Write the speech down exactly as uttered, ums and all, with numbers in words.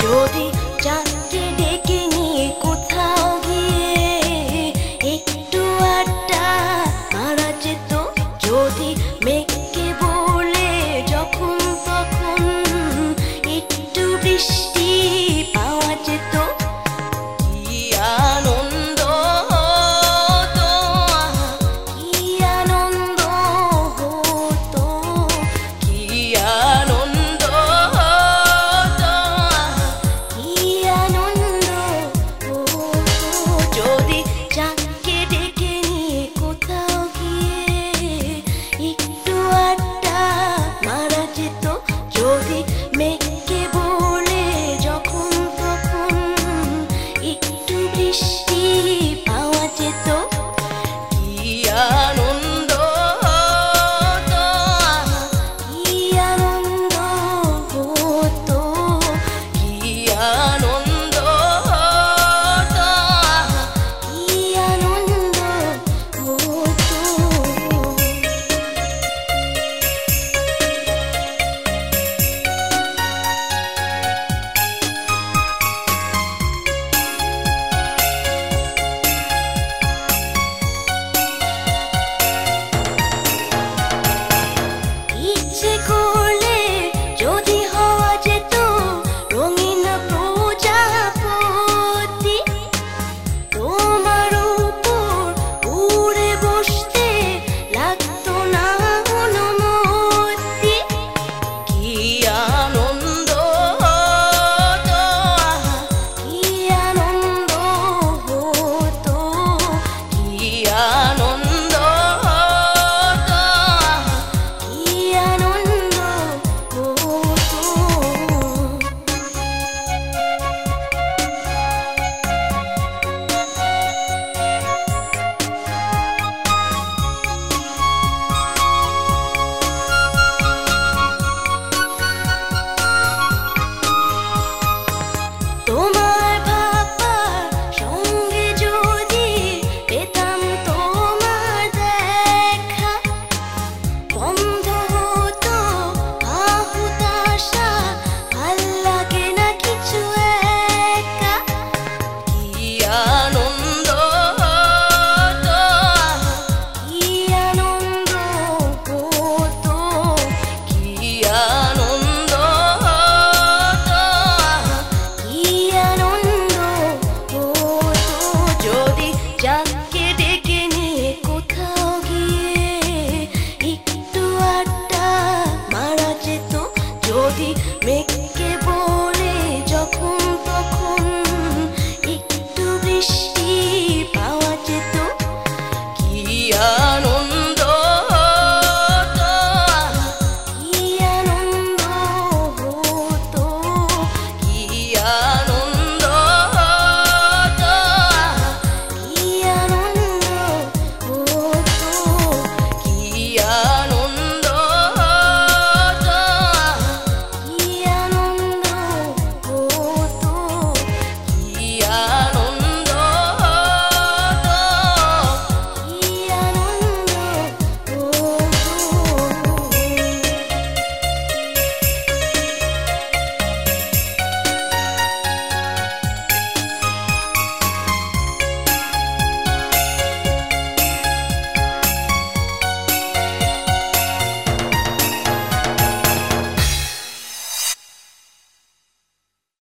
যদি চাঁদকে ডেকে নিয়ে কোথাও গিয়ে একটু আড্ডা মারা যেত, যদি মেঘকে বলে যখন তখন একটু বৃষ্টি পাওয়া যেত, কি আনন্দ হতো, কি আনন্দ হতো, কি আনন্দ হতো, কি আনন্দ হতো। যদি চাঁদকে ডেকে নিয়ে কোথাও গিয়ে একটু আড্ডা মারা যেত, যদি মেঘকে বলে যখন তখন একটু বৃষ্টি পাওয়া যেত, কি আনন্দ হতো, কি আনন্দ হতো, কি আনন্দ হতো, কি আনন্দ হতো। ইচ্ছে করলে যদি হওয়া যেত রঙিন প্রজাপতি, তোমার উপর উড়ে বসতে লাগতো না অনুমতি, কি আনন্দ হতো, কি আনন্দ হতো, কি আনন্দ হতো, কি আনন্দ হতো। তোমার ভাবার সঙ্গে যদি পেতাম তোমার দেখা, বন্ধ হতো আহুতাশা, ভাল লাগে না কিছু একা, কি আনন্দ হতো, কি আনন্দ হতো, কি আনন্দ হতো, কি আনন্দ হতো। যদি চাঁদকে ডেকে নিয়ে কোথাও গিয়ে একটু আড্ডা মারা যেত, যদি